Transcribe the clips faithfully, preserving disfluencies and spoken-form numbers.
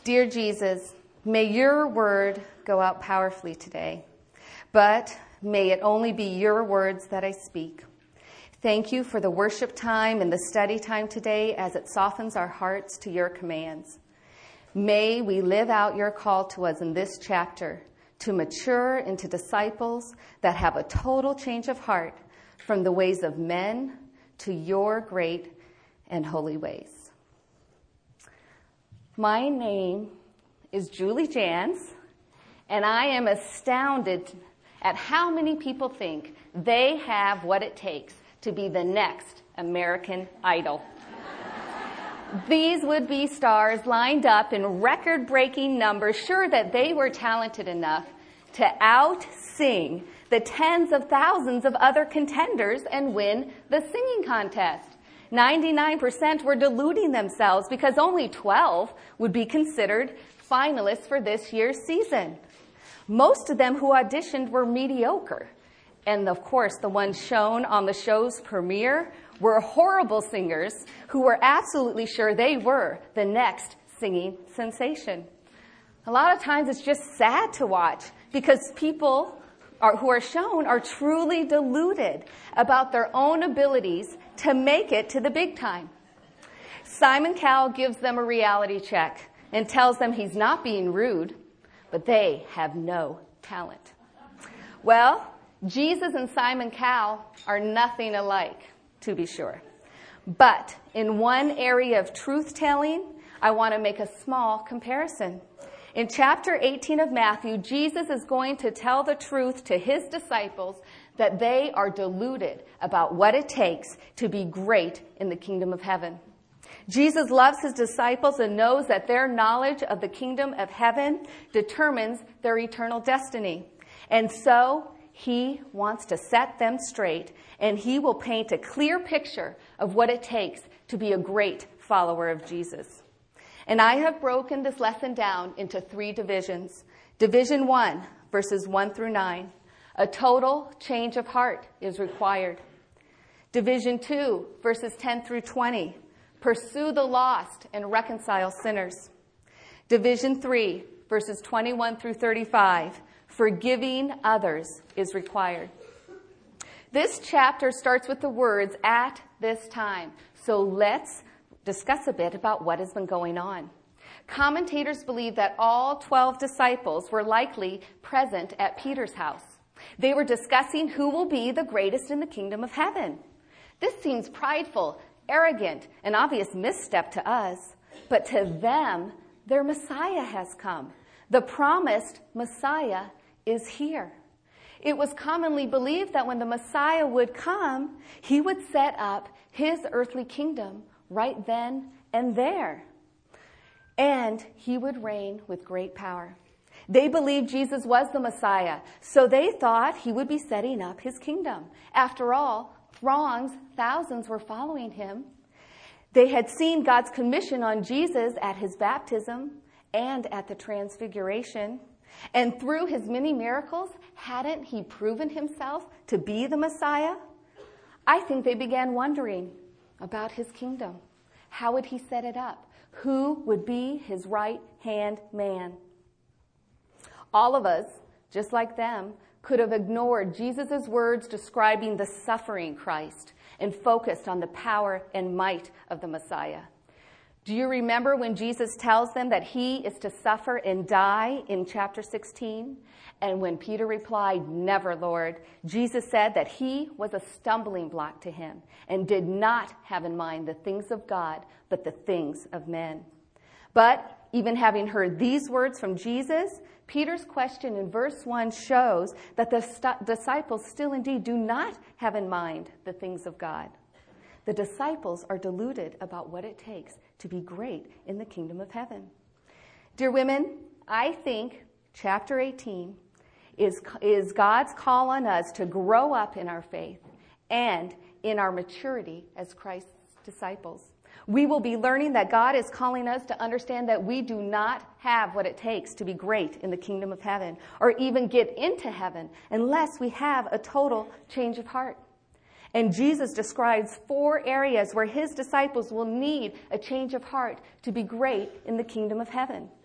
Dear Jesus, may your word go out powerfully today, but may it only be your words that I speak. Thank you for the worship time and the study time today as it softens our hearts to your commands. May we live out your call to us in this chapter to mature into disciples that have a total change of heart from the ways of men to your great and holy ways. My name is Julie Jans, and I am astounded at how many people think they have what it takes to be the next American Idol. These would-be stars lined up in record-breaking numbers, sure that they were talented enough to out-sing the tens of thousands of other contenders and win the singing contest. ninety-nine percent were deluding themselves because only twelve would be considered finalists for this year's season. Most of them who auditioned were mediocre. And of course, the ones shown on the show's premiere were horrible singers who were absolutely sure they were the next singing sensation. A lot of times it's just sad to watch because people are, who are shown are truly deluded about their own abilities to make it to the big time. Simon Cowell gives them a reality check and tells them he's not being rude, but they have no talent. Well, Jesus and Simon Cowell are nothing alike, to be sure. But in one area of truth-telling, I want to make a small comparison. In chapter eighteen of Matthew, Jesus is going to tell the truth to his disciples that they are deluded about what it takes to be great in the kingdom of heaven. Jesus loves his disciples and knows that their knowledge of the kingdom of heaven determines their eternal destiny. And so he wants to set them straight, and he will paint a clear picture of what it takes to be a great follower of Jesus. And I have broken this lesson down into three divisions. Division one, verses one through nine. A total change of heart is required. Division two, verses ten through twenty. Pursue the lost and reconcile sinners. Division three, verses twenty-one through thirty-five. Forgiving others is required. This chapter starts with the words, "at this time." So let's discuss a bit about what has been going on. Commentators believe that all twelve disciples were likely present at Peter's house. They were discussing who will be the greatest in the kingdom of heaven. This seems prideful, arrogant, an obvious misstep to us, but to them, their Messiah has come. The promised Messiah is here. It was commonly believed that when the Messiah would come, he would set up his earthly kingdom right then and there. And he would reign with great power. They believed Jesus was the Messiah, so they thought he would be setting up his kingdom. After all, throngs, thousands were following him. They had seen God's commission on Jesus at his baptism and at the transfiguration. And through his many miracles, hadn't he proven himself to be the Messiah? I think they began wondering about his kingdom. How would he set it up? Who would be his right-hand man? All of us, just like them, could have ignored Jesus' words describing the suffering Christ and focused on the power and might of the Messiah. Do you remember when Jesus tells them that he is to suffer and die in chapter sixteen? And when Peter replied, "Never, Lord," Jesus said that he was a stumbling block to him and did not have in mind the things of God, but the things of men. But even having heard these words from Jesus, Peter's question in verse one shows that the st- disciples still indeed do not have in mind the things of God. The disciples are deluded about what it takes to be great in the kingdom of heaven. Dear women, I think chapter eighteen is, is God's call on us to grow up in our faith and in our maturity as Christ's disciples. We will be learning that God is calling us to understand that we do not have what it takes to be great in the kingdom of heaven or even get into heaven unless we have a total change of heart. And Jesus describes four areas where his disciples will need a change of heart to be great in the kingdom of heaven.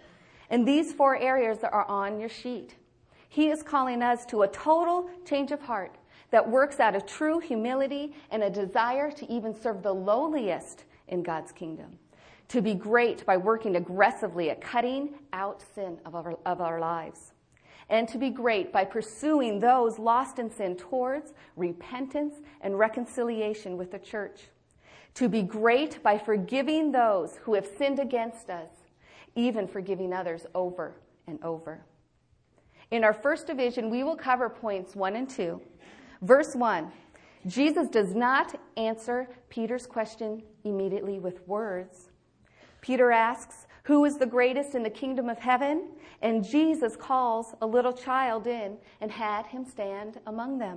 And these four areas are on your sheet. He is calling us to a total change of heart that works out of true humility and a desire to even serve the lowliest in God's kingdom. To be great by working aggressively at cutting out sin of our, of our lives. And to be great by pursuing those lost in sin towards repentance and reconciliation with the church. To be great by forgiving those who have sinned against us, even forgiving others over and over. In our first division, we will cover points one and two. Verse one, Jesus does not answer Peter's question immediately with words. Peter asks, who is the greatest in the kingdom of heaven? And Jesus calls a little child in and had him stand among them.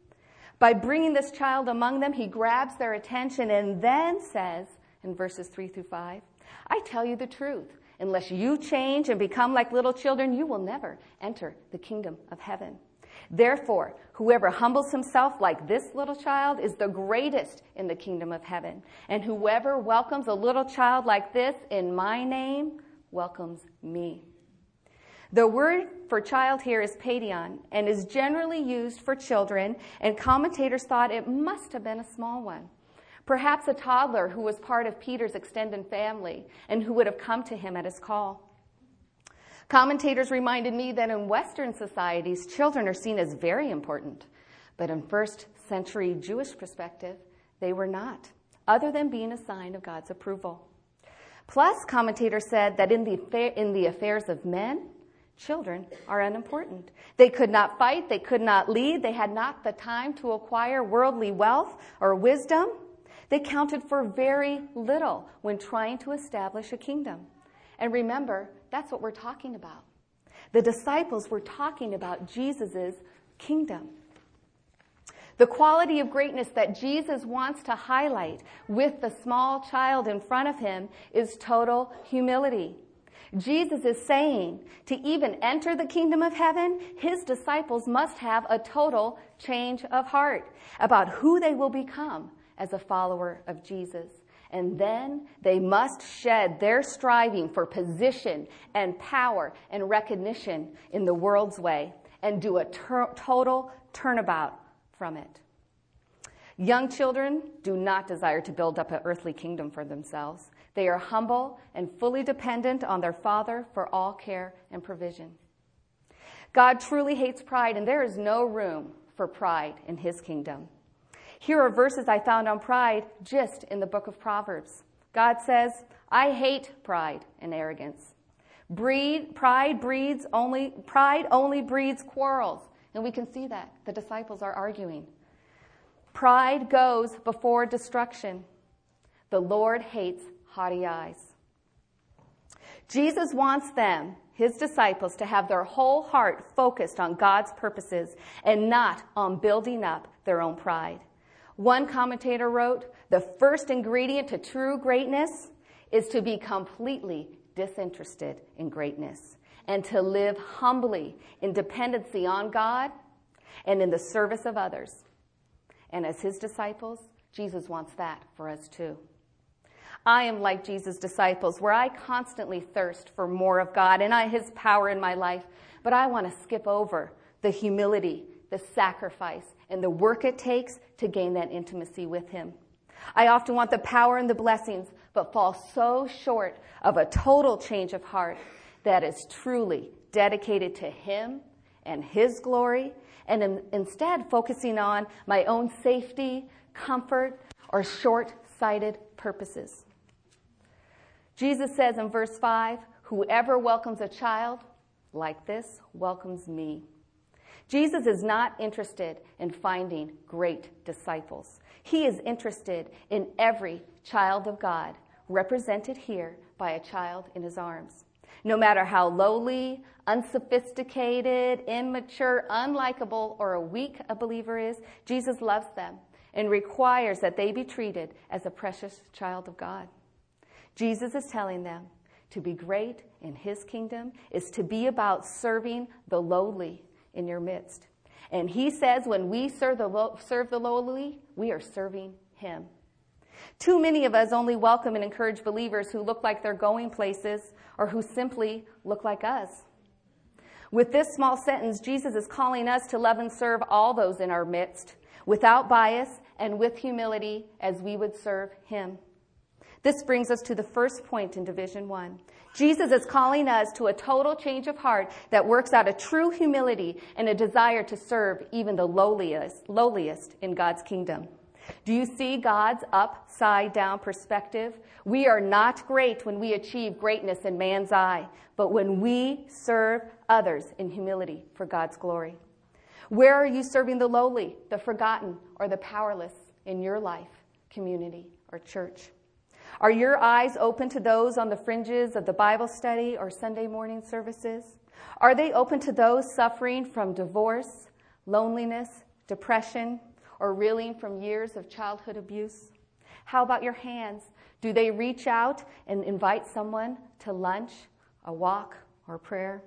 By bringing this child among them, he grabs their attention and then says, in verses three through five, I tell you the truth. Unless you change and become like little children, you will never enter the kingdom of heaven. Therefore, whoever humbles himself like this little child is the greatest in the kingdom of heaven. And whoever welcomes a little child like this in my name welcomes me. The word for child here is paidion and is generally used for children, and commentators thought it must have been a small one. Perhaps a toddler who was part of Peter's extended family and who would have come to him at his call. Commentators reminded me that in Western societies, children are seen as very important. But in first century Jewish perspective, they were not, other than being a sign of God's approval. Plus, commentators said that in the, in the affairs of men, children are unimportant. They could not fight, they could not lead, they had not the time to acquire worldly wealth or wisdom. They counted for very little when trying to establish a kingdom. And remember, that's what we're talking about. The disciples were talking about Jesus' kingdom. The quality of greatness that Jesus wants to highlight with the small child in front of him is total humility. Jesus is saying to even enter the kingdom of heaven, his disciples must have a total change of heart about who they will become as a follower of Jesus. And then they must shed their striving for position and power and recognition in the world's way and do a ter- total turnabout from it. Young children do not desire to build up an earthly kingdom for themselves. They are humble and fully dependent on their Father for all care and provision. God truly hates pride, and there is no room for pride in his kingdom. Here are verses I found on pride just in the book of Proverbs. God says, I hate pride and arrogance. Breed, pride breeds only, pride only breeds quarrels. And we can see that. The disciples are arguing. Pride goes before destruction. The Lord hates haughty eyes. Jesus wants them, his disciples, to have their whole heart focused on God's purposes and not on building up their own pride. One commentator wrote, the first ingredient to true greatness is to be completely disinterested in greatness and to live humbly in dependency on God and in the service of others. And as his disciples, Jesus wants that for us too. I am like Jesus' disciples, where I constantly thirst for more of God and I, his power in my life, but I want to skip over the humility, the sacrifice, and the work it takes to gain that intimacy with him. I often want the power and the blessings, but fall so short of a total change of heart that is truly dedicated to him and his glory, and in, instead focusing on my own safety, comfort, or short-sighted purposes. Jesus says in verse five, whoever welcomes a child like this welcomes me. Jesus is not interested in finding great disciples. He is interested in every child of God, represented here by a child in his arms. No matter how lowly, unsophisticated, immature, unlikable, or weak a believer is, Jesus loves them and requires that they be treated as a precious child of God. Jesus is telling them to be great in his kingdom is to be about serving the lowly in your midst. And he says when we serve the, lo- serve the lowly, we are serving him. Too many of us only welcome and encourage believers who look like they're going places or who simply look like us. With this small sentence, Jesus is calling us to love and serve all those in our midst, without bias and with humility as we would serve him. This brings us to the first point in Division One. Jesus is calling us to a total change of heart that works out a true humility and a desire to serve even the lowliest, lowliest in God's kingdom. Do you see God's upside-down perspective? We are not great when we achieve greatness in man's eye, but when we serve others in humility for God's glory. Where are you serving the lowly, the forgotten, or the powerless in your life, community, or church? Are your eyes open to those on the fringes of the Bible study or Sunday morning services? Are they open to those suffering from divorce, loneliness, depression, or reeling from years of childhood abuse? How about your hands? Do they reach out and invite someone to lunch, a walk, or prayer?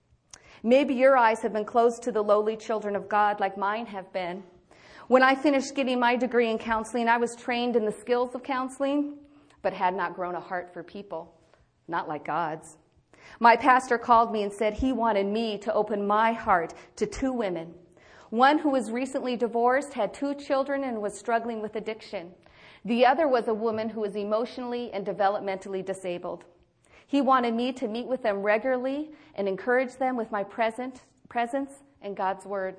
Maybe your eyes have been closed to the lowly children of God like mine have been. When I finished getting my degree in counseling, I was trained in the skills of counseling, but had not grown a heart for people, not like God's. My pastor called me and said he wanted me to open my heart to two women. One who was recently divorced, had two children, and was struggling with addiction. The other was a woman who was emotionally and developmentally disabled. He wanted me to meet with them regularly and encourage them with my present, presence and God's word.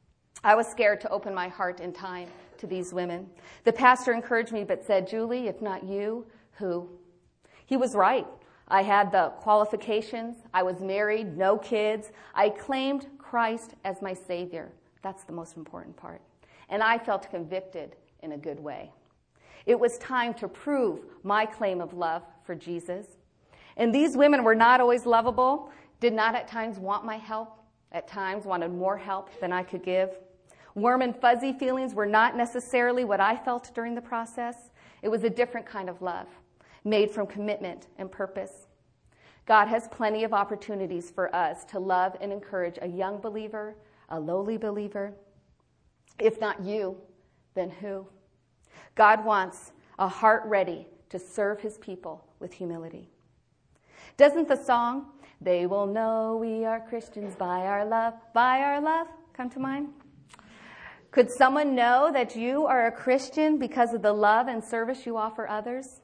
I was scared to open my heart in time to these women. The pastor encouraged me but said, "Julie, if not you, who?" He was right. I had the qualifications. I was married, no kids. I claimed Christ as my Savior. That's the most important part. And I felt convicted in a good way. It was time to prove my claim of love for Jesus. And these women were not always lovable, did not at times want my help, at times wanted more help than I could give. Warm and fuzzy feelings were not necessarily what I felt during the process. It was a different kind of love, made from commitment and purpose. God has plenty of opportunities for us to love and encourage a young believer, a lowly believer. If not you, then who? God wants a heart ready to serve his people with humility. Doesn't the song, "They will know we are Christians by our love, by our love," come to mind? Could someone know that you are a Christian because of the love and service you offer others?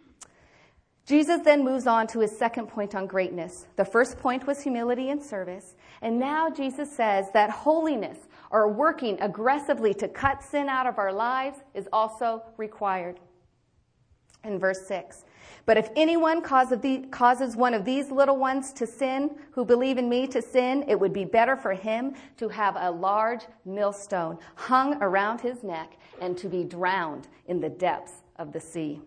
Jesus then moves on to his second point on greatness. The first point was humility and service. And now Jesus says that holiness, or working aggressively to cut sin out of our lives, is also required. In verse six, "But if anyone causes one of these little ones to sin, who believe in me to sin, it would be better for him to have a large millstone hung around his neck and to be drowned in the depths of the sea."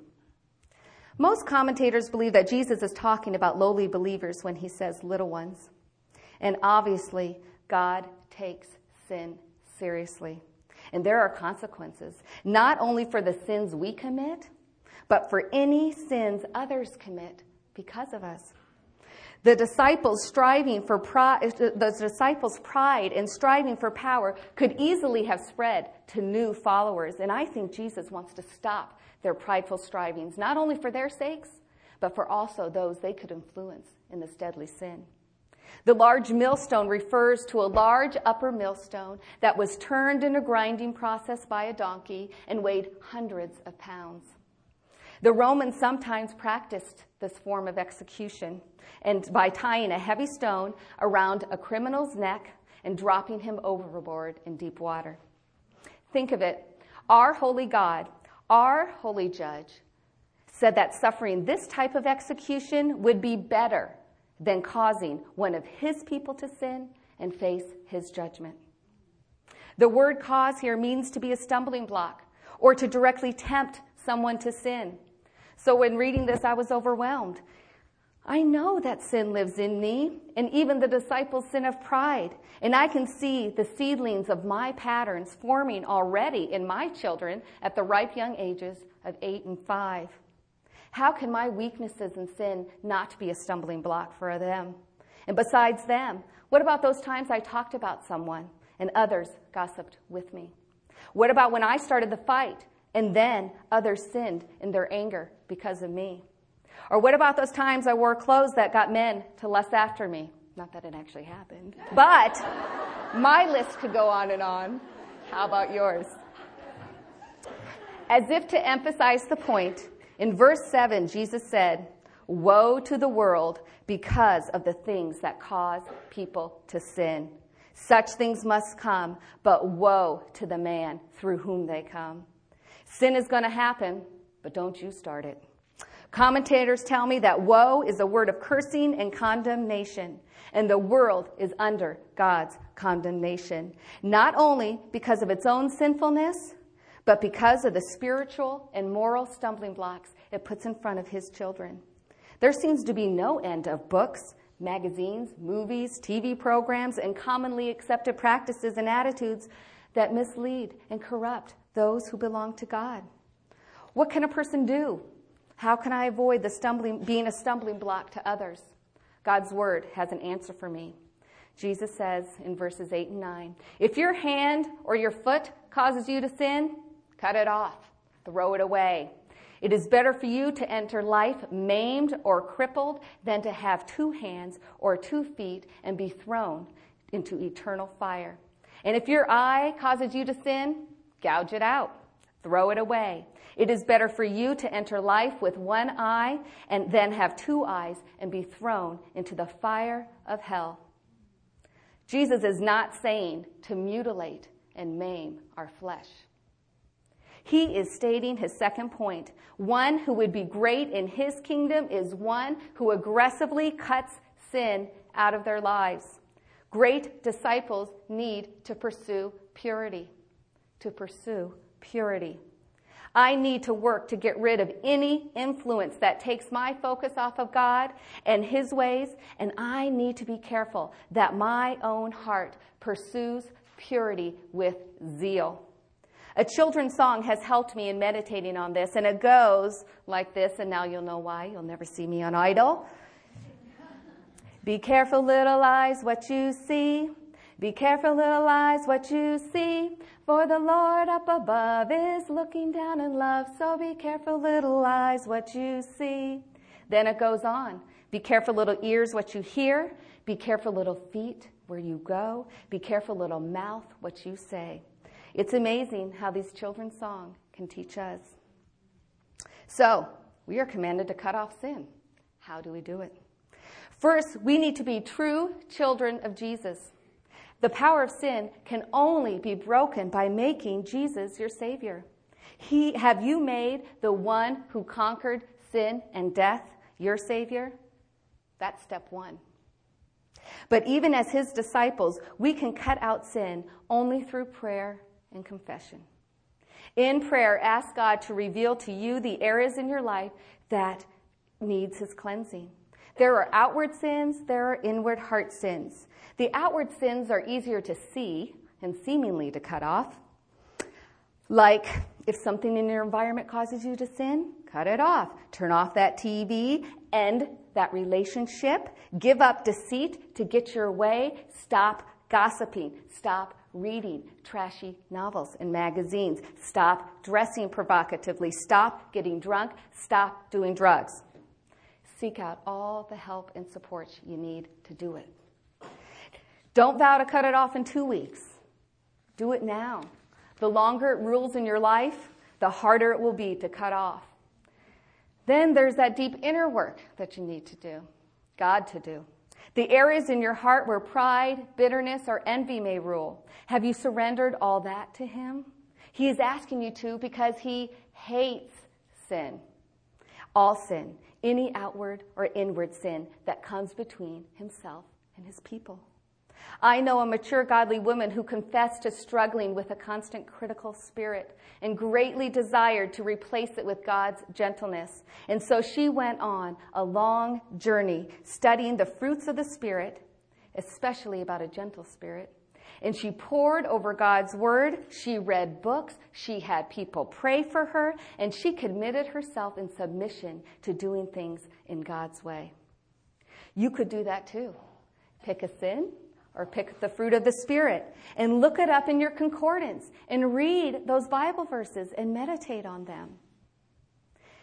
Most commentators believe that Jesus is talking about lowly believers when he says little ones. And obviously, God takes sin seriously. And there are consequences, not only for the sins we commit, but for any sins others commit because of us. The disciples striving for pride, the disciples' pride and striving for power could easily have spread to new followers. And I think Jesus wants to stop their prideful strivings, not only for their sakes, but for also those they could influence in this deadly sin. The large millstone refers to a large upper millstone that was turned in a grinding process by a donkey and weighed hundreds of pounds. The Romans sometimes practiced this form of execution and by tying a heavy stone around a criminal's neck and dropping him overboard in deep water. Think of it. Our holy God, our holy judge, said that suffering this type of execution would be better than causing one of his people to sin and face his judgment. The word cause here means to be a stumbling block or to directly tempt someone to sin. So when reading this, I was overwhelmed. I know that sin lives in me, and even the disciples' sin of pride. And I can see the seedlings of my patterns forming already in my children at the ripe young ages of eight and five. How can my weaknesses and sin not be a stumbling block for them? And besides them, what about those times I talked about someone and others gossiped with me? What about when I started the fight and then others sinned in their anger because of me? Or what about those times I wore clothes that got men to lust after me? Not that it actually happened, but my list could go on and on. How about yours? As if to emphasize the point, in verse seven, Jesus said, "Woe to the world because of the things that cause people to sin. Such things must come, but woe to the man through whom they come." Sin is going to happen, but don't you start it. Commentators tell me that woe is a word of cursing and condemnation, and the world is under God's condemnation, not only because of its own sinfulness, but because of the spiritual and moral stumbling blocks it puts in front of his children. There seems to be no end of books, magazines, movies, T V programs, and commonly accepted practices and attitudes that mislead and corrupt those who belong to God. What can a person do? How can I avoid the stumbling, being a stumbling block to others? God's word has an answer for me. Jesus says in verses eight and nine, "If your hand or your foot causes you to sin, cut it off, throw it away. It is better for you to enter life maimed or crippled than to have two hands or two feet and be thrown into eternal fire. And if your eye causes you to sin, gouge it out, throw it away. It is better for you to enter life with one eye and then have two eyes and be thrown into the fire of hell." Jesus is not saying to mutilate and maim our flesh. He is stating his second point. One who would be great in his kingdom is one who aggressively cuts sin out of their lives. Great disciples need to pursue purity. To pursue purity. I need to work to get rid of any influence that takes my focus off of God and his ways, and I need to be careful that my own heart pursues purity with zeal. A children's song has helped me in meditating on this, and it goes like this, and now you'll know why. You'll never see me on Idol. Be careful, little eyes, what you see. Be careful, little eyes, what you see. For the Lord up above is looking down in love. So be careful, little eyes, what you see. Then it goes on. Be careful, little ears, what you hear. Be careful, little feet, where you go. Be careful, little mouth, what you say. It's amazing how these children's songs can teach us. So, we are commanded to cut off sin. How do we do it? First, we need to be true children of Jesus. The power of sin can only be broken by making Jesus your Savior. He, have you made the one who conquered sin and death your Savior? That's step one. But even as his disciples, we can cut out sin only through prayer and confession. In prayer, ask God to reveal to you the areas in your life that needs his cleansing. There are outward sins, there are inward heart sins. The outward sins are easier to see and seemingly to cut off. Like if something in your environment causes you to sin, cut it off. Turn off that T V, end that relationship, give up deceit to get your way, stop gossiping, stop reading trashy novels and magazines, stop dressing provocatively, stop getting drunk, stop doing drugs. Seek out all the help and support you need to do it. Don't vow to cut it off in two weeks. Do it now. The longer it rules in your life, the harder it will be to cut off. Then there's that deep inner work that you need to do, God to do. The areas in your heart where pride, bitterness, or envy may rule. Have you surrendered all that to him? He is asking you to because he hates sin. All sin, any outward or inward sin that comes between himself and his people. I know a mature godly woman who confessed to struggling with a constant critical spirit and greatly desired to replace it with God's gentleness. And so she went on a long journey studying the fruits of the Spirit, especially about a gentle spirit. And she poured over God's word. She read books. She had people pray for her. And she committed herself in submission to doing things in God's way. You could do that too. Pick a sin or pick the fruit of the Spirit and look it up in your concordance and read those Bible verses and meditate on them.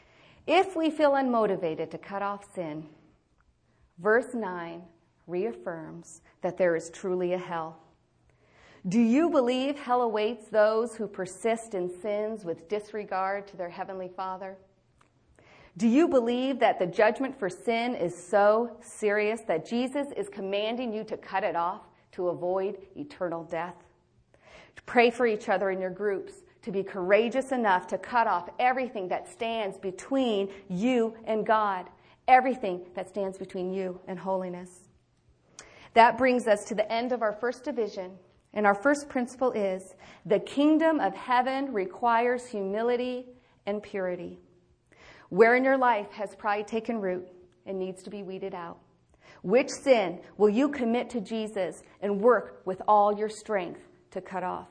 If we feel unmotivated to cut off sin, verse nine reaffirms that there is truly a hell. Do you believe hell awaits those who persist in sins with disregard to their Heavenly Father? Do you believe that the judgment for sin is so serious that Jesus is commanding you to cut it off to avoid eternal death? To pray for each other in your groups, to be courageous enough to cut off everything that stands between you and God, everything that stands between you and holiness. That brings us to the end of our first division. And our first principle is the kingdom of heaven requires humility and purity. Where in your life has pride taken root and needs to be weeded out? Which sin will you commit to Jesus and work with all your strength to cut off?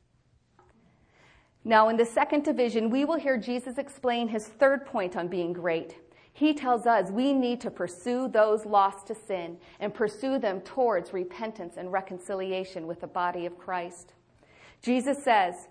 Now, in the second division, we will hear Jesus explain his third point on being great. He tells us we need to pursue those lost to sin and pursue them towards repentance and reconciliation with the body of Christ. Jesus says,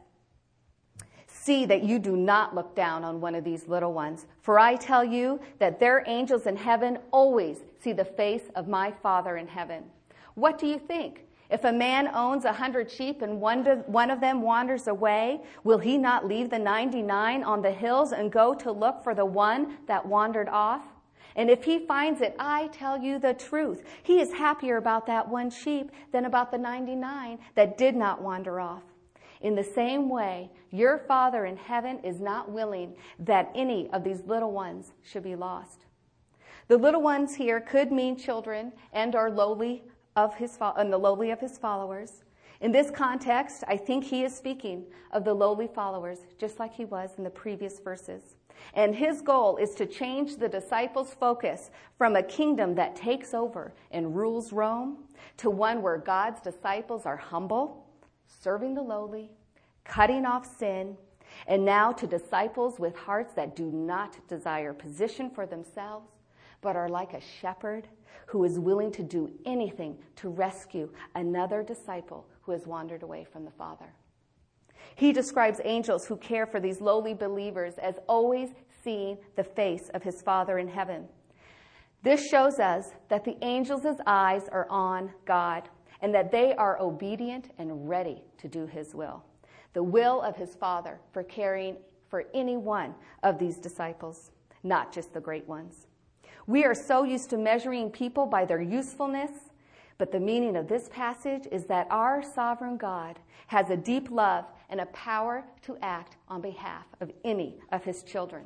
"See that you do not look down on one of these little ones, for I tell you that their angels in heaven always see the face of my Father in heaven." What do you think? If a man owns a hundred sheep and one, do, one of them wanders away, will he not leave the ninety-nine on the hills and go to look for the one that wandered off? And if he finds it, I tell you the truth, he is happier about that one sheep than about the ninety-nine that did not wander off. In the same way, your Father in heaven is not willing that any of these little ones should be lost. The little ones here could mean children and are lowly of his and the lowly of his followers. In this context, I think he is speaking of the lowly followers, just like he was in the previous verses. And his goal is to change the disciples' focus from a kingdom that takes over and rules Rome to one where God's disciples are humble, serving the lowly, cutting off sin, and now to disciples with hearts that do not desire position for themselves, but are like a shepherd who is willing to do anything to rescue another disciple who has wandered away from the Father. He describes angels who care for these lowly believers as always seeing the face of his Father in heaven. This shows us that the angels' eyes are on God and that they are obedient and ready to do his will, the will of his Father for caring for any one of these disciples, not just the great ones. We are so used to measuring people by their usefulness, but the meaning of this passage is that our sovereign God has a deep love and a power to act on behalf of any of his children.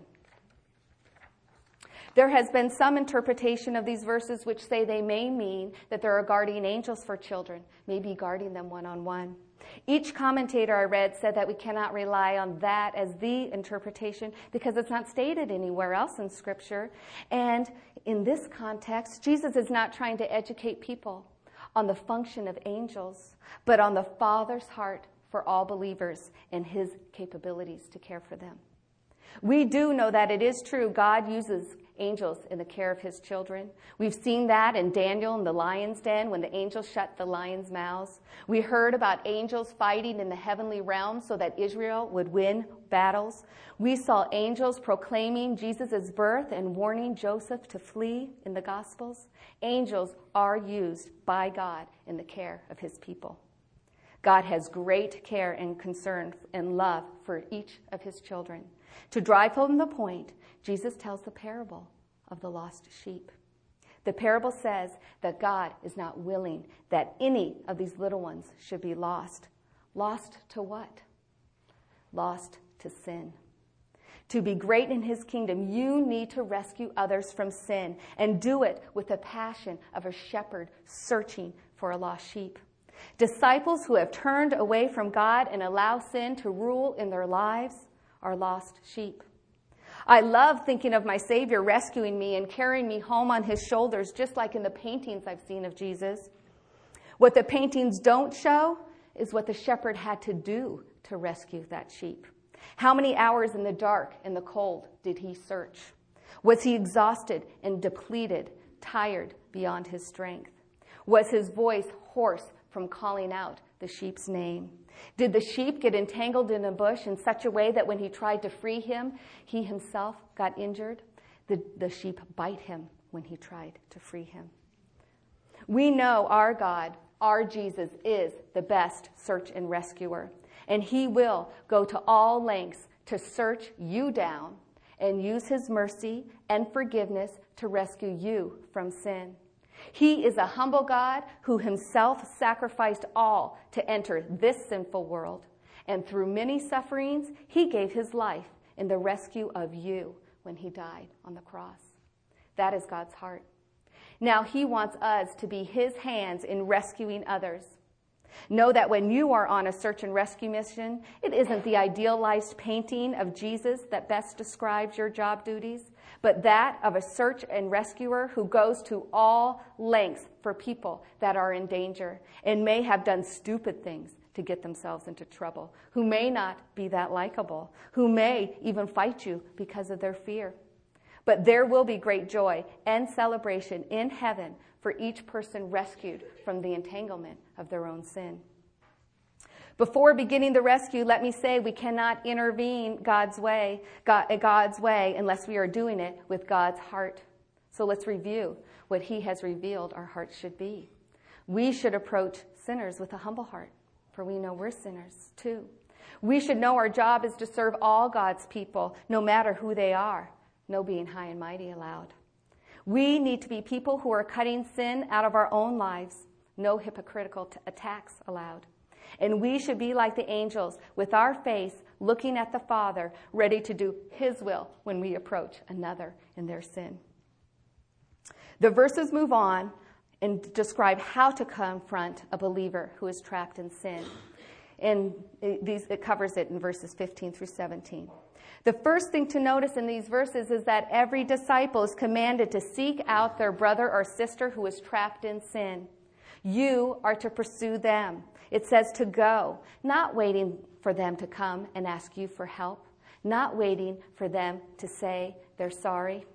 There has been some interpretation of these verses which say they may mean that there are guardian angels for children, maybe guarding them one-on-one. Each commentator I read said that we cannot rely on that as the interpretation because it's not stated anywhere else in Scripture. And in this context, Jesus is not trying to educate people on the function of angels, but on the Father's heart for all believers and his capabilities to care for them. We do know that it is true God uses angels in the care of his children. We've seen that in Daniel in the lion's den when the angels shut the lions' mouths. We heard about angels fighting in the heavenly realm so that Israel would win battles. We saw angels proclaiming Jesus' birth and warning Joseph to flee in the Gospels. Angels are used by God in the care of his people. God has great care and concern and love for each of his children. To drive home the point, Jesus tells the parable of the lost sheep. The parable says that God is not willing that any of these little ones should be lost. Lost to what? Lost to sin. To be great in his kingdom, you need to rescue others from sin and do it with the passion of a shepherd searching for a lost sheep. Disciples who have turned away from God and allow sin to rule in their lives are lost sheep. I love thinking of my Savior rescuing me and carrying me home on his shoulders, just like in the paintings I've seen of Jesus. What the paintings don't show is what the shepherd had to do to rescue that sheep. How many hours in the dark and the cold did he search? Was he exhausted and depleted, tired beyond his strength? Was his voice hoarse from calling out the sheep's name? Did the sheep get entangled in a bush in such a way that when he tried to free him, he himself got injured? The, the sheep bite him when he tried to free him. We know our God, our Jesus, is the best search and rescuer. And he will go to all lengths to search you down and use his mercy and forgiveness to rescue you from sin. He is a humble God who himself sacrificed all to enter this sinful world. And through many sufferings, he gave his life in the rescue of you when he died on the cross. That is God's heart. Now he wants us to be his hands in rescuing others. Know that when you are on a search and rescue mission, it isn't the idealized painting of Jesus that best describes your job duties, but that of a search and rescuer who goes to all lengths for people that are in danger and may have done stupid things to get themselves into trouble, who may not be that likable, who may even fight you because of their fear. But there will be great joy and celebration in heaven for each person rescued from the entanglement of their own sin. Before beginning the rescue, let me say we cannot intervene God's way, God, God's way unless we are doing it with God's heart. So let's review what he has revealed our hearts should be. We should approach sinners with a humble heart, for we know we're sinners too. We should know our job is to serve all God's people, no matter who they are. No being high and mighty allowed. We need to be people who are cutting sin out of our own lives. No hypocritical t- attacks allowed. And we should be like the angels, with our face looking at the Father, ready to do his will when we approach another in their sin. The verses move on and describe how to confront a believer who is trapped in sin. And it, these, it covers it in verses fifteen through seventeen. The first thing to notice in these verses is that every disciple is commanded to seek out their brother or sister who is trapped in sin. You are to pursue them. It says to go, not waiting for them to come and ask you for help, not waiting for them to say they're sorry.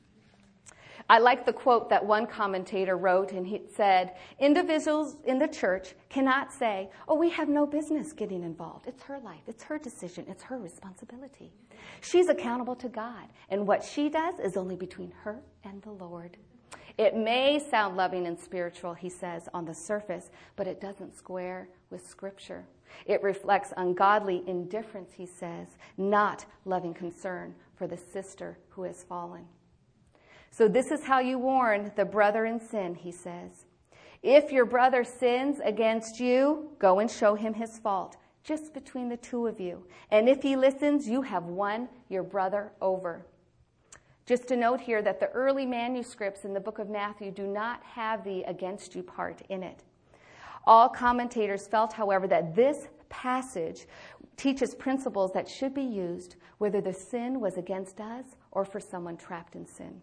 I like the quote that one commentator wrote, and he said, individuals in the church cannot say, oh, we have no business getting involved. It's her life. It's her decision. It's her responsibility. She's accountable to God, and what she does is only between her and the Lord. It may sound loving and spiritual, he says, on the surface, but it doesn't square with Scripture. It reflects ungodly indifference, he says, not loving concern for the sister who has fallen. So this is how you warn the brother in sin, he says. If your brother sins against you, go and show him his fault, just between the two of you. And if he listens, you have won your brother over. Just a note here that the early manuscripts in the book of Matthew do not have the against you part in it. All commentators felt, however, that this passage teaches principles that should be used whether the sin was against us or for someone trapped in sin.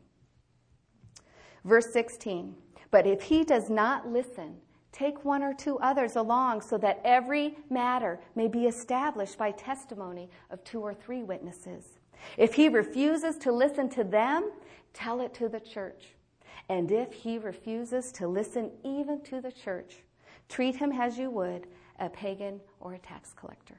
Verse sixteen, but if he does not listen, take one or two others along so that every matter may be established by testimony of two or three witnesses. If he refuses to listen to them, tell it to the church. And if he refuses to listen even to the church, treat him as you would a pagan or a tax collector.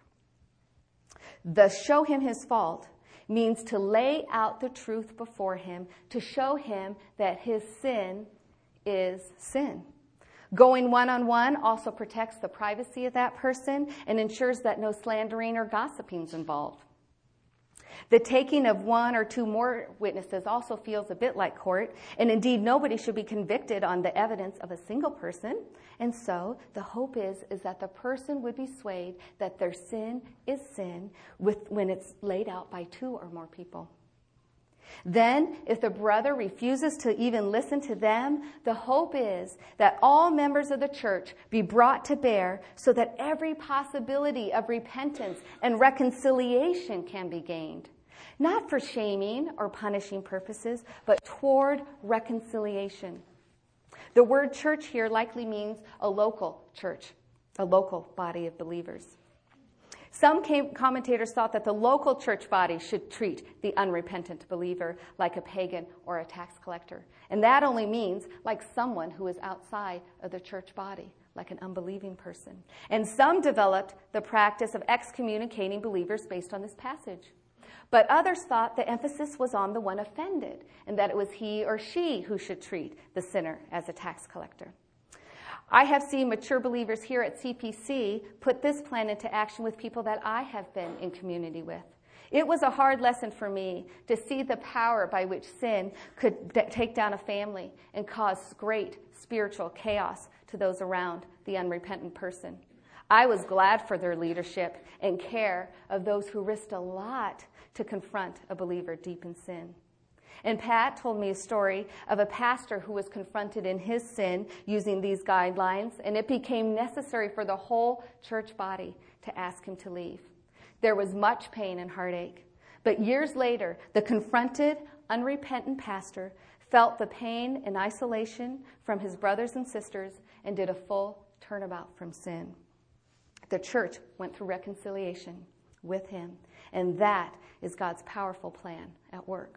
The show him his fault means to lay out the truth before him, to show him that his sin is sin. Going one-on-one also protects the privacy of that person and ensures that no slandering or gossiping is involved. The taking of one or two more witnesses also feels a bit like court, and indeed nobody should be convicted on the evidence of a single person. And so the hope is, is that the person would be swayed that their sin is sin with, when it's laid out by two or more people. Then, if the brother refuses to even listen to them, the hope is that all members of the church be brought to bear so that every possibility of repentance and reconciliation can be gained. Not for shaming or punishing purposes, but toward reconciliation. The word church here likely means a local church, a local body of believers. Some commentators thought that the local church body should treat the unrepentant believer like a pagan or a tax collector. And that only means like someone who is outside of the church body, like an unbelieving person. And some developed the practice of excommunicating believers based on this passage. But others thought the emphasis was on the one offended and that it was he or she who should treat the sinner as a tax collector. I have seen mature believers here at C P C put this plan into action with people that I have been in community with. It was a hard lesson for me to see the power by which sin could d- take down a family and cause great spiritual chaos to those around the unrepentant person. I was glad for their leadership and care of those who risked a lot to confront a believer deep in sin. And Pat told me a story of a pastor who was confronted in his sin using these guidelines, and it became necessary for the whole church body to ask him to leave. There was much pain and heartache. But years later, the confronted, unrepentant pastor felt the pain and isolation from his brothers and sisters and did a full turnabout from sin. The church went through reconciliation with him, and that is God's powerful plan at work.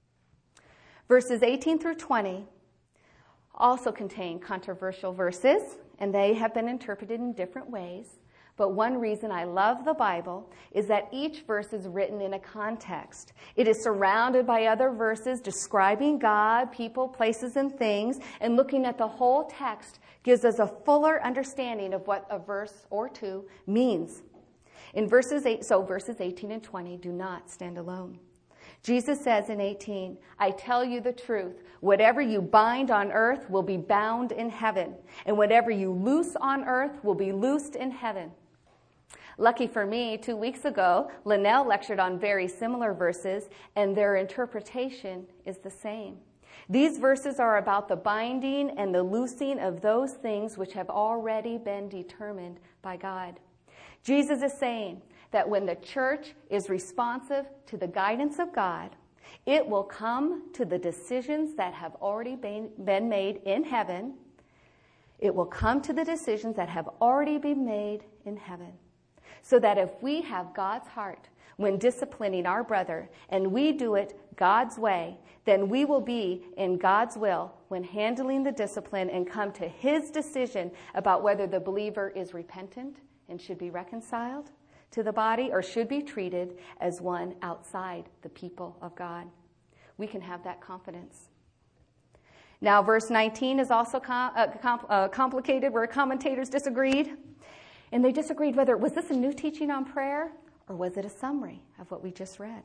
Verses eighteen through twenty also contain controversial verses, and they have been interpreted in different ways. But one reason I love the Bible is that each verse is written in a context. It is surrounded by other verses describing God, people, places, and things, and looking at the whole text gives us a fuller understanding of what a verse or two means. In verses eight, so verses eighteen and twenty do not stand alone. Jesus says in eighteen, I tell you the truth, whatever you bind on earth will be bound in heaven, and whatever you loose on earth will be loosed in heaven. Lucky for me, two weeks ago, Linnell lectured on very similar verses, and their interpretation is the same. These verses are about the binding and the loosing of those things which have already been determined by God. Jesus is saying that when the church is responsive to the guidance of God, it will come to the decisions that have already been, been made in heaven. It will come to the decisions that have already been made in heaven. So that if we have God's heart when disciplining our brother and we do it God's way, then we will be in God's will when handling the discipline and come to his decision about whether the believer is repentant and should be reconciled to the body or should be treated as one outside the people of God. We can have that confidence. Now, verse nineteen is also com- uh, com- uh, complicated where commentators disagreed. And they disagreed whether, was this a new teaching on prayer or was it a summary of what we just read?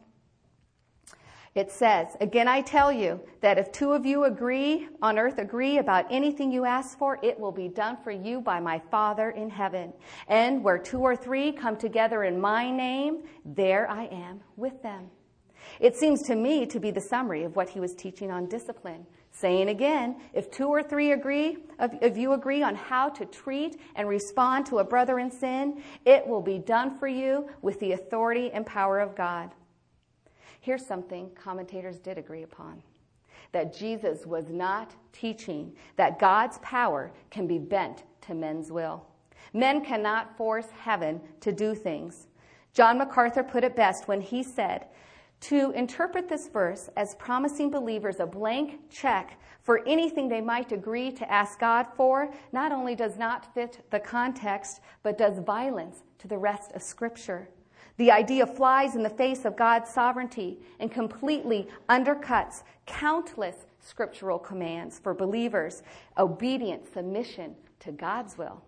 It says, again, I tell you that if two of you agree on earth, agree about anything you ask for, it will be done for you by my Father in heaven. And where two or three come together in my name, there I am with them. It seems to me to be the summary of what he was teaching on discipline. Saying again, if two or three agree, if you agree on how to treat and respond to a brother in sin, it will be done for you with the authority and power of God. Here's something commentators did agree upon. That Jesus was not teaching that God's power can be bent to men's will. Men cannot force heaven to do things. John MacArthur put it best when he said, to interpret this verse as promising believers a blank check for anything they might agree to ask God for not only does not fit the context, but does violence to the rest of Scripture. The idea flies in the face of God's sovereignty and completely undercuts countless scriptural commands for believers, obedient submission to God's will.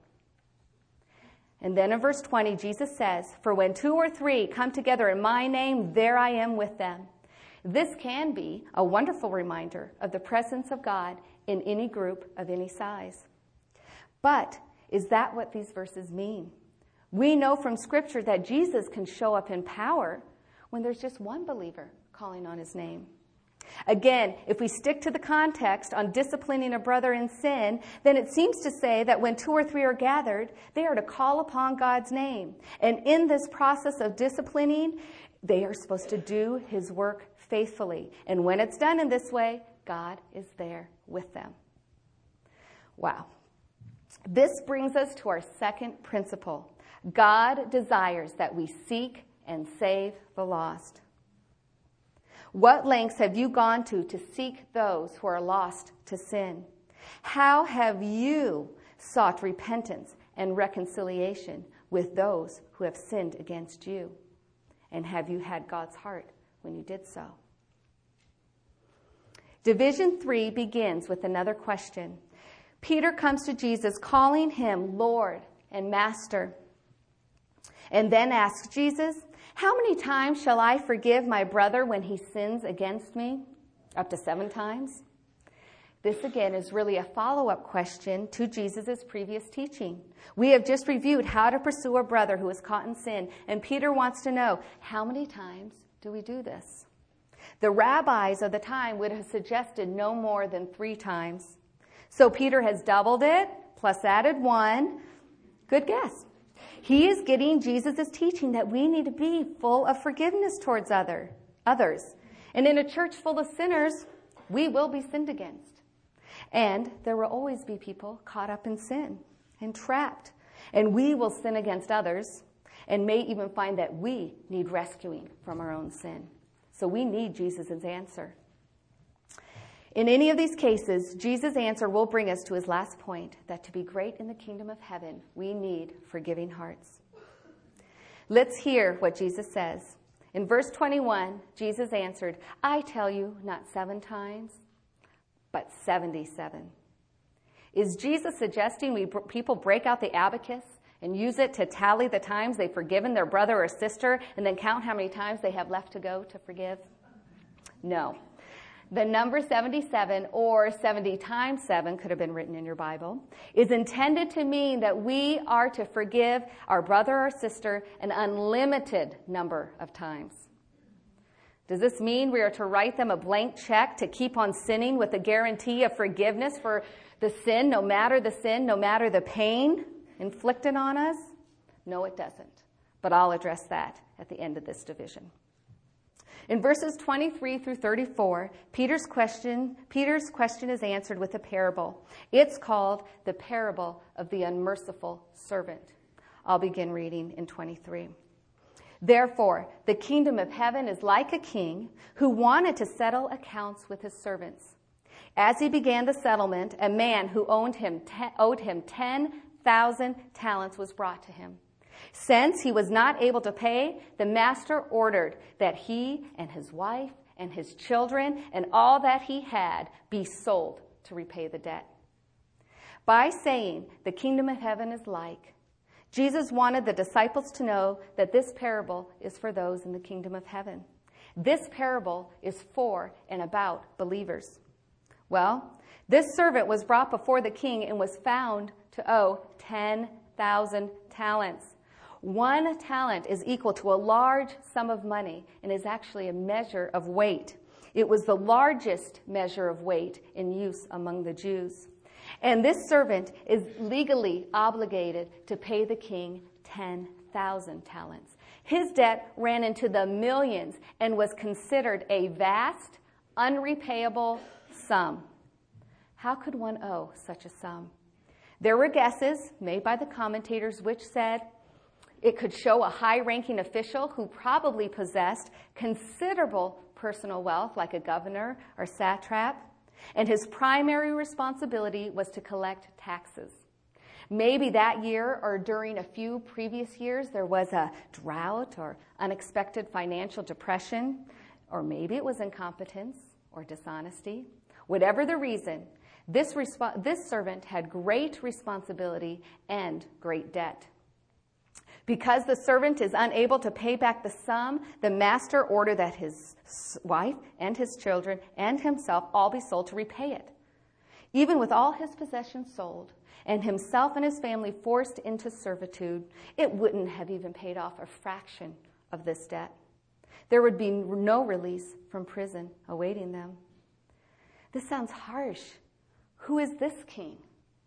And then in verse twenty, Jesus says, for when two or three come together in my name, there I am with them. This can be a wonderful reminder of the presence of God in any group of any size. But is that what these verses mean? We know from Scripture that Jesus can show up in power when there's just one believer calling on his name. Again, if we stick to the context on disciplining a brother in sin, then it seems to say that when two or three are gathered, they are to call upon God's name. And in this process of disciplining, they are supposed to do his work faithfully. And when it's done in this way, God is there with them. Wow. This brings us to our second principle. God desires that we seek and save the lost. What lengths have you gone to to seek those who are lost to sin? How have you sought repentance and reconciliation with those who have sinned against you? And have you had God's heart when you did so? Division three begins with another question. Peter comes to Jesus calling him Lord and Master, and then asks Jesus, how many times shall I forgive my brother when he sins against me? Up to seven times? This again is really a follow-up question to Jesus' previous teaching. We have just reviewed how to pursue a brother who is caught in sin, and Peter wants to know, how many times do we do this? The rabbis of the time would have suggested no more than three times. So Peter has doubled it, plus added one. Good guess. He is getting Jesus' teaching that we need to be full of forgiveness towards other, others. And in a church full of sinners, we will be sinned against. And there will always be people caught up in sin and trapped. And we will sin against others and may even find that we need rescuing from our own sin. So we need Jesus' answer. In any of these cases, Jesus' answer will bring us to his last point, that to be great in the kingdom of heaven, we need forgiving hearts. Let's hear what Jesus says. In verse twenty-one, Jesus answered, I tell you, not seven times, but seventy-seven. Is Jesus suggesting we people break out the abacus and use it to tally the times they've forgiven their brother or sister and then count how many times they have left to go to forgive? No. The number seventy-seven, or seventy times seven, could have been written in your Bible, is intended to mean that we are to forgive our brother or sister an unlimited number of times. Does this mean we are to write them a blank check to keep on sinning with a guarantee of forgiveness for the sin, no matter the sin, no matter the pain inflicted on us? No, it doesn't. But I'll address that at the end of this division. In verses twenty-three through thirty-four, Peter's question, Peter's question is answered with a parable. It's called the parable of the unmerciful servant. I'll begin reading in twenty-three. Therefore, the kingdom of heaven is like a king who wanted to settle accounts with his servants. As he began the settlement, a man who owed him ten, owed him ten thousand talents was brought to him. Since he was not able to pay, the master ordered that he and his wife and his children and all that he had be sold to repay the debt. By saying the kingdom of heaven is like, Jesus wanted the disciples to know that this parable is for those in the kingdom of heaven. This parable is for and about believers. Well, this servant was brought before the king and was found to owe ten thousand talents. One talent is equal to a large sum of money and is actually a measure of weight. It was the largest measure of weight in use among the Jews. And this servant is legally obligated to pay the king ten thousand talents. His debt ran into the millions and was considered a vast, unrepayable sum. How could one owe such a sum? There were guesses made by the commentators which said it could show a high-ranking official who probably possessed considerable personal wealth, like a governor or satrap, and his primary responsibility was to collect taxes. Maybe that year or during a few previous years there was a drought or unexpected financial depression, or maybe it was incompetence or dishonesty. Whatever the reason, this, resp- this servant had great responsibility and great debt. Because the servant is unable to pay back the sum, the master ordered that his wife and his children and himself all be sold to repay it. Even with all his possessions sold and himself and his family forced into servitude, it wouldn't have even paid off a fraction of this debt. There would be no release from prison awaiting them. This sounds harsh. Who is this king?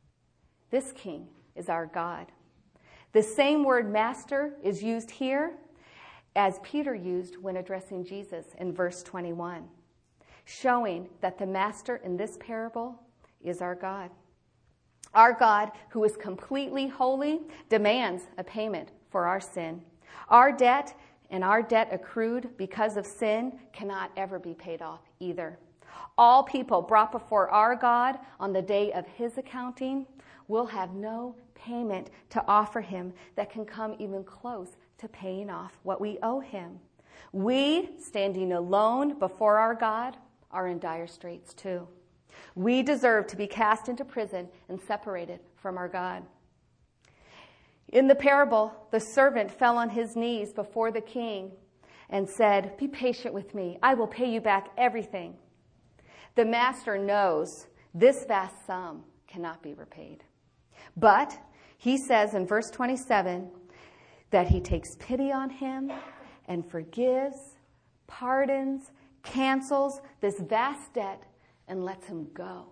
This king is our God. The same word master is used here as Peter used when addressing Jesus in verse twenty-one, showing that the master in this parable is our God. Our God, who is completely holy, demands a payment for our sin. Our debt and our debt accrued because of sin cannot ever be paid off either. All people brought before our God on the day of his accounting will have no payment to offer him that can come even close to paying off what we owe him. We, standing alone before our God, are in dire straits too. We deserve to be cast into prison and separated from our God. In the parable, the servant fell on his knees before the king and said, "Be patient with me. I will pay you back everything." The master knows this vast sum cannot be repaid. But he says in verse twenty-seven that he takes pity on him and forgives, pardons, cancels this vast debt, and lets him go.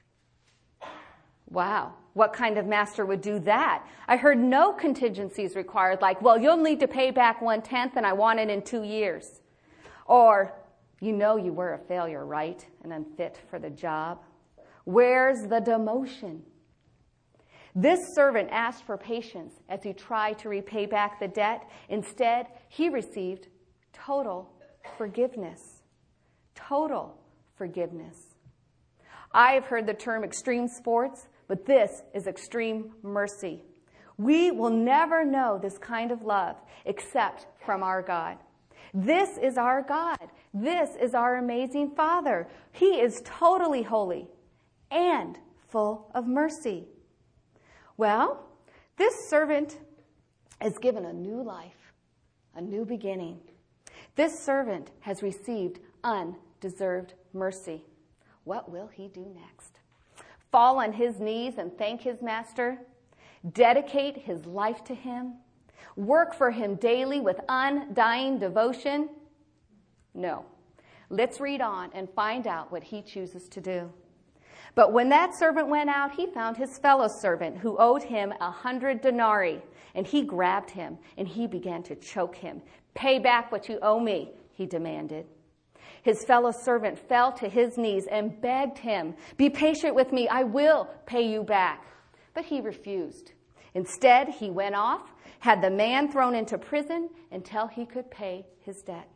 Wow, what kind of master would do that? I heard no contingencies required, like, well, you'll need to pay back one-tenth and I want it in two years. Or, you know you were a failure, right? And unfit for the job. Where's the demotion? This servant asked for patience as he tried to repay back the debt. Instead, he received total forgiveness. Total forgiveness. I have heard the term extreme sports, but this is extreme mercy. We will never know this kind of love except from our God. This is our God. This is our amazing Father. He is totally holy and full of mercy. Well, this servant is given a new life, a new beginning. This servant has received undeserved mercy. What will he do next? Fall on his knees and thank his master? Dedicate his life to him? Work for him daily with undying devotion? No. Let's read on and find out what he chooses to do. But when that servant went out, he found his fellow servant who owed him a hundred denarii. And he grabbed him and he began to choke him. "Pay back what you owe me," he demanded. His fellow servant fell to his knees and begged him, "Be patient with me, I will pay you back." But he refused. Instead, he went off, had the man thrown into prison until he could pay his debt.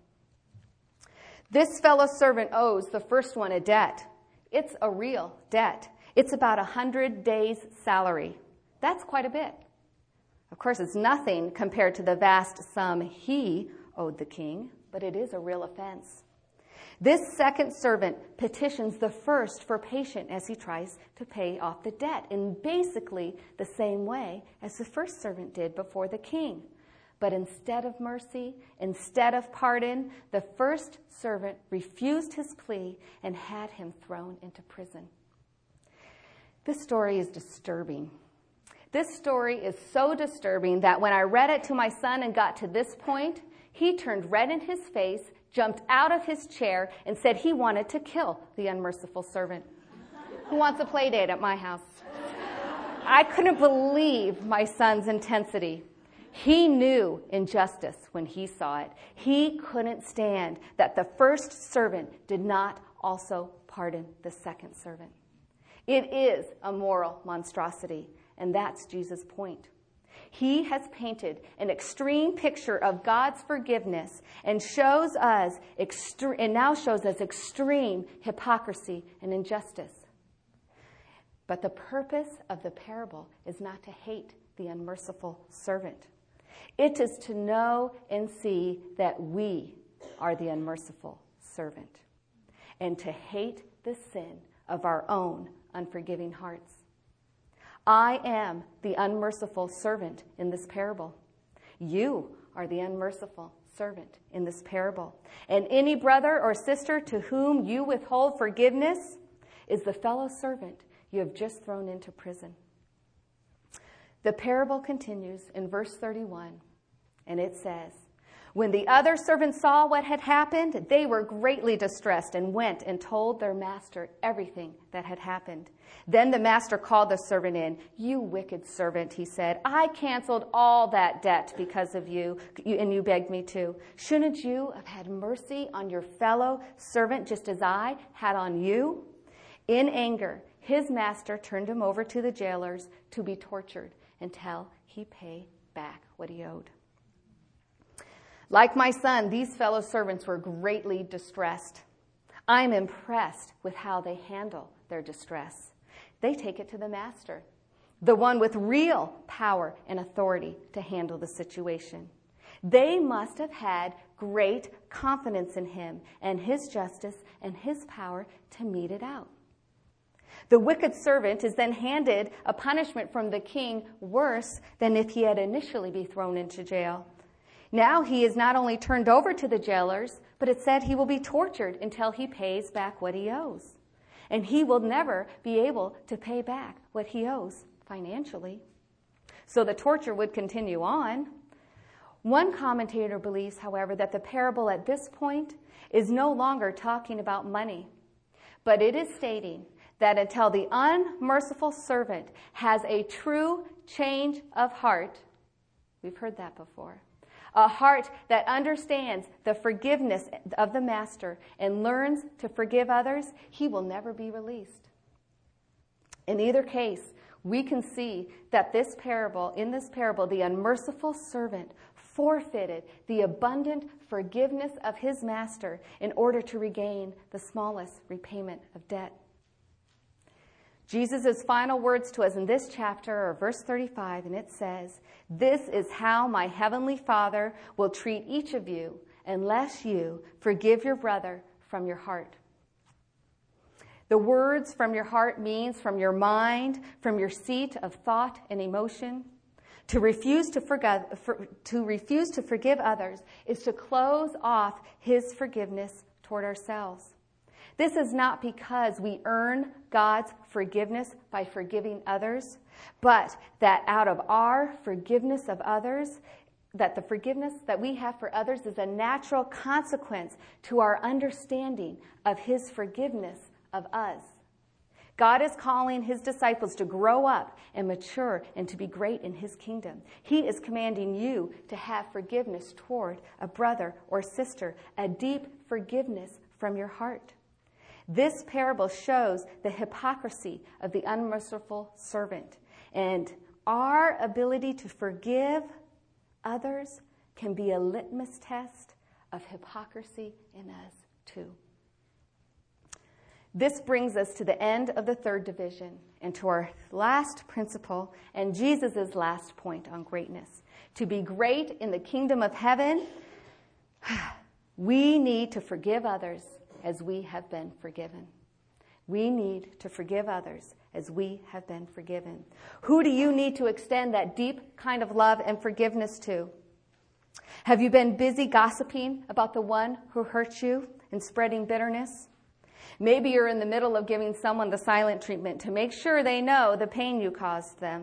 This fellow servant owes the first one a debt. It's a real debt. It's about a hundred days' salary. That's quite a bit. Of course, it's nothing compared to the vast sum he owed the king, but it is a real offense. This second servant petitions the first for patience as he tries to pay off the debt in basically the same way as the first servant did before the king. But instead of mercy, instead of pardon, the first servant refused his plea and had him thrown into prison. This story is disturbing. This story is so disturbing that when I read it to my son and got to this point, he turned red in his face, jumped out of his chair, and said he wanted to kill the unmerciful servant. Who wants a play date at my house? I couldn't believe my son's intensity. He knew injustice when he saw it. He couldn't stand that the first servant did not also pardon the second servant. It is a moral monstrosity, and that's Jesus' point. He has painted an extreme picture of God's forgiveness and shows us extre- and now shows us extreme hypocrisy and injustice. But the purpose of the parable is not to hate the unmerciful servant. It is to know and see that we are the unmerciful servant and to hate the sin of our own unforgiving hearts. I am the unmerciful servant in this parable. You are the unmerciful servant in this parable. And any brother or sister to whom you withhold forgiveness is the fellow servant you have just thrown into prison. The parable continues in verse thirty-one, and it says, "When the other servants saw what had happened, they were greatly distressed and went and told their master everything that had happened. Then the master called the servant in. 'You wicked servant,' he said, 'I canceled all that debt because of you, and you begged me to. Shouldn't you have had mercy on your fellow servant just as I had on you?' In anger, his master turned him over to the jailers to be tortured until he paid back what he owed." Like my son, these fellow servants were greatly distressed. I'm impressed with how they handle their distress. They take it to the master, the one with real power and authority to handle the situation. They must have had great confidence in him and his justice and his power to mete it out. The wicked servant is then handed a punishment from the king worse than if he had initially been thrown into jail. Now he is not only turned over to the jailers, but it said he will be tortured until he pays back what he owes. And he will never be able to pay back what he owes financially. So the torture would continue on. One commentator believes, however, that the parable at this point is no longer talking about money, but it is stating that until the unmerciful servant has a true change of heart, we've heard that before, a heart that understands the forgiveness of the master and learns to forgive others, he will never be released. In either case, we can see that this parable, in this parable, the unmerciful servant forfeited the abundant forgiveness of his master in order to regain the smallest repayment of debt. Jesus' final words to us in this chapter are verse thirty-five, and it says, "This is how my heavenly Father will treat each of you unless you forgive your brother from your heart." The words from your heart means from your mind, from your seat of thought and emotion. To refuse to forgive, for, to refuse to forgive others is to close off his forgiveness toward ourselves. This is not because we earn God's forgiveness by forgiving others, but that out of our forgiveness of others, that the forgiveness that we have for others is a natural consequence to our understanding of his forgiveness of us. God is calling his disciples to grow up and mature and to be great in his kingdom. He is commanding you to have forgiveness toward a brother or sister, a deep forgiveness from your heart. This parable shows the hypocrisy of the unmerciful servant, and our ability to forgive others can be a litmus test of hypocrisy in us too. This brings us to the end of the third division and to our last principle and Jesus' last point on greatness. To be great in the kingdom of heaven, we need to forgive others as we have been forgiven. We need to forgive others as we have been forgiven. Who do you need to extend that deep kind of love and forgiveness to? Have you been busy gossiping about the one who hurt you and spreading bitterness? Maybe you're in the middle of giving someone the silent treatment to make sure they know the pain you caused them.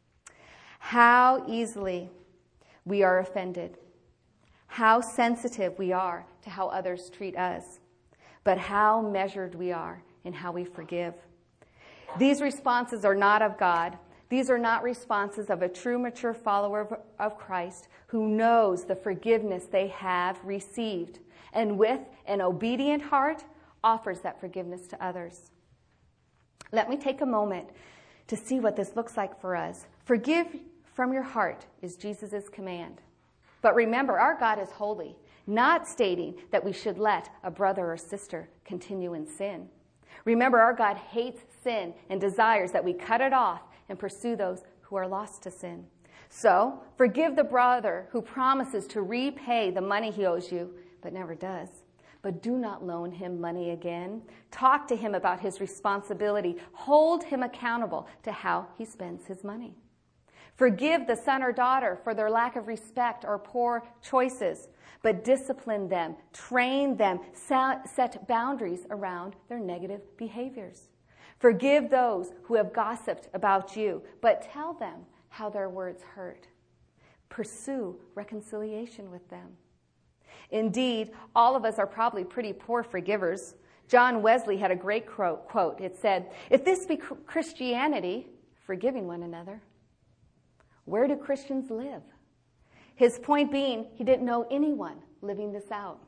How easily we are offended. How sensitive we are to how others treat us. But how measured we are in how we forgive. These responses are not of God. These are not responses of a true, mature follower of, of Christ who knows the forgiveness they have received and with an obedient heart offers that forgiveness to others. Let me take a moment to see what this looks like for us. Forgive from your heart is Jesus' command. But remember, our God is holy, not stating that we should let a brother or sister continue in sin. Remember, our God hates sin and desires that we cut it off and pursue those who are lost to sin. So, forgive the brother who promises to repay the money he owes you, but never does. But do not loan him money again. Talk to him about his responsibility. Hold him accountable to how he spends his money. Forgive the son or daughter for their lack of respect or poor choices, but discipline them, train them, set boundaries around their negative behaviors. Forgive those who have gossiped about you, but tell them how their words hurt. Pursue reconciliation with them. Indeed, all of us are probably pretty poor forgivers. John Wesley had a great quote. It said, "If this be Christianity, forgiving one another, where do Christians live?" His point being, he didn't know anyone living this out.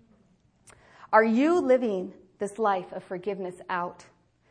Are you living this life of forgiveness out?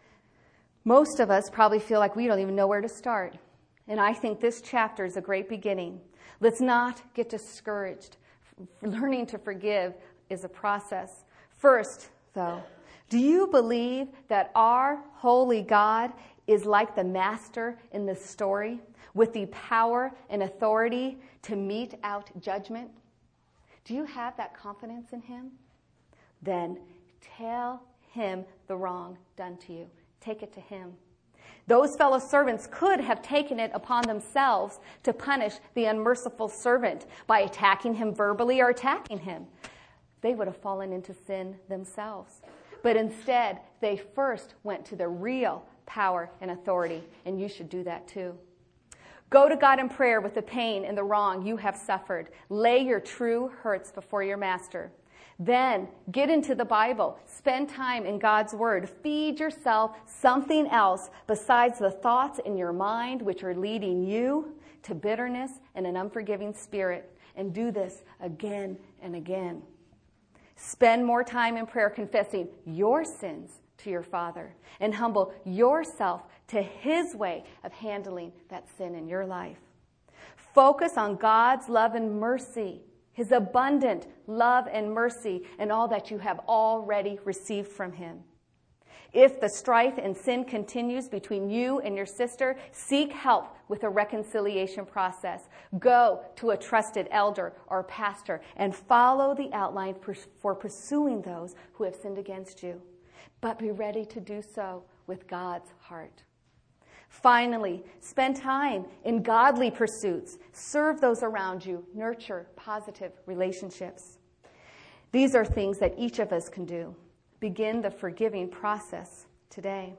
Most of us probably feel like we don't even know where to start. And I think this chapter is a great beginning. Let's not get discouraged. Learning to forgive is a process. First, though, do you believe that our holy God is like the master in this story with the power and authority to mete out judgment? Do you have that confidence in him? Then tell him the wrong done to you. Take it to him. Those fellow servants could have taken it upon themselves to punish the unmerciful servant by attacking him verbally or attacking him. They would have fallen into sin themselves. But instead, they first went to the real power and authority, and you should do that too. Go to God in prayer with the pain and the wrong you have suffered. Lay your true hurts before your master. Then get into the Bible. Spend time in God's Word. Feed yourself something else besides the thoughts in your mind which are leading you to bitterness and an unforgiving spirit. And do this again and again. Spend more time in prayer confessing your sins to your Father and humble yourself to His way of handling that sin in your life. Focus on God's love and mercy, His abundant love and mercy, and all that you have already received from Him. If the strife and sin continues between you and your sister, seek help with a reconciliation process. Go to a trusted elder or pastor and follow the outline for pursuing those who have sinned against you. But be ready to do so with God's heart. Finally, spend time in godly pursuits. Serve those around you. Nurture positive relationships. These are things that each of us can do. Begin the forgiving process today.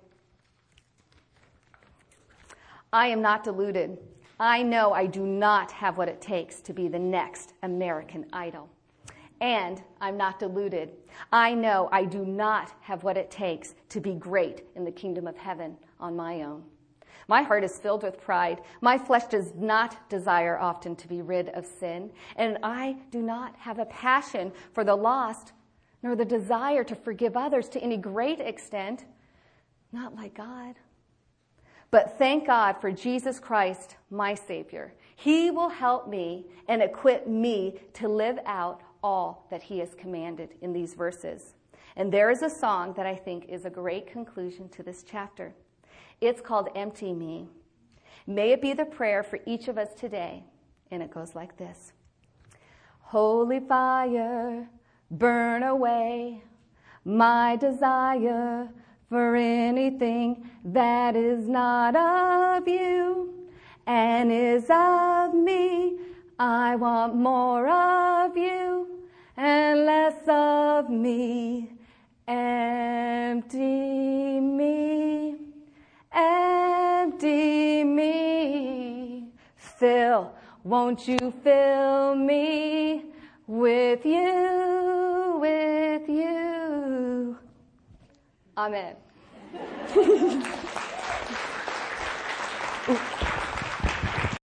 I am not deluded. I know I do not have what it takes to be the next American Idol. And I'm not deluded. I know I do not have what it takes to be great in the kingdom of heaven on my own. My heart is filled with pride. My flesh does not desire often to be rid of sin. And I do not have a passion for the lost, nor the desire to forgive others to any great extent. Not like God. But thank God for Jesus Christ, my Savior. He will help me and equip me to live out all that He has commanded in these verses. And there is a song that I think is a great conclusion to this chapter. It's called Empty Me. May it be the prayer for each of us today. And it goes like this. Holy fire, burn away my desire for anything that is not of you and is of me. I want more of you and less of me. Empty me, empty me. Fill, won't you fill me with you, with you. Amen.